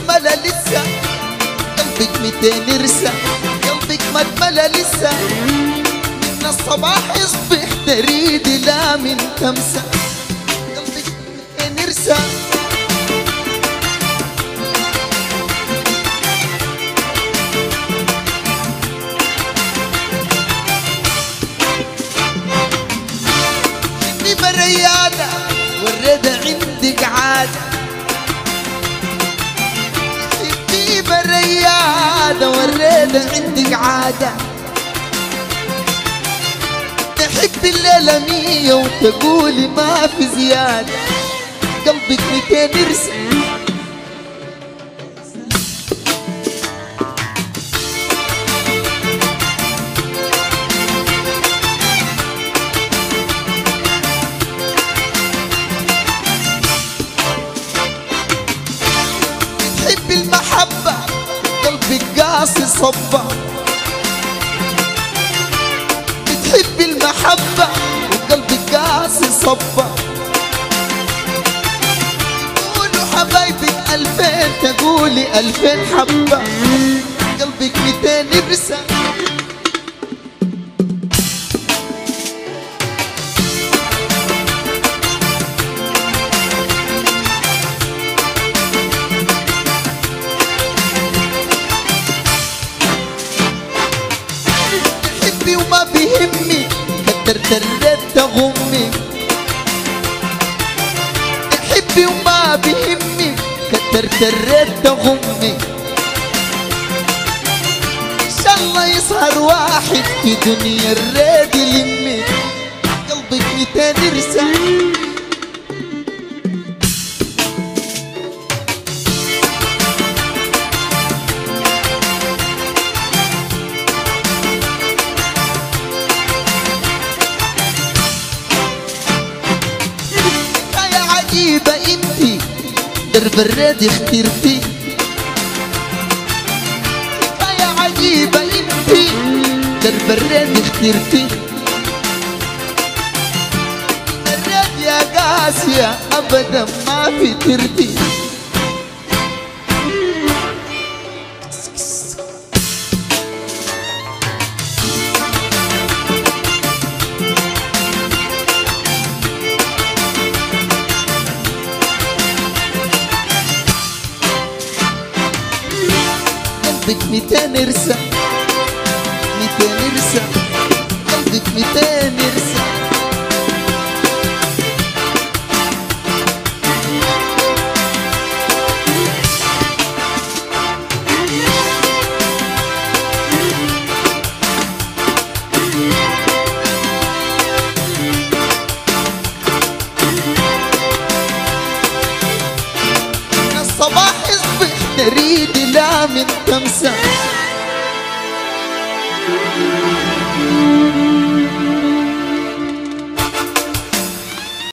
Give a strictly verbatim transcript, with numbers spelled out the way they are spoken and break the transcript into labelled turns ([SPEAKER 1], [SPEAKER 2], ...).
[SPEAKER 1] اتملى لسه، قلبك ميتين رسة، قلبك ما اتملى لسه، من الصباح يصبح تريدي لا من تمسة، قلبك ميتين رسة. اني بريادة والرضا عندك عادة، اني بريادة والرضا عندك عادة، تحبي الليلة مية وتقولي ما في زيادة، قلبك ميتين رسة. تحبي المحبة قلبك قاسي صبة، بتحبي المحبة وقلبك قاسي صبة، قولوا حبايبك ألفين تقولي ألفين حبة، قلبك ميتين برسة. تحبي وما بيهمي كترت الرد تغمي، تحبي وما بيهمي كترت الرد تغمي، ان شاء الله يسهر واحد في دنيا الريد يلمي، قلبك ميتين رسة. عجيبة انتي درب الريد اخترتي، يا عجيبة انتي درب الريد اخترتي، الريد يا قاسية ابدا ما في ترتي. قلبك ميتين رسة، ميتين رسة، قلبك ميتين رسة. من الصباح يصبح تريدي لا من تمسة.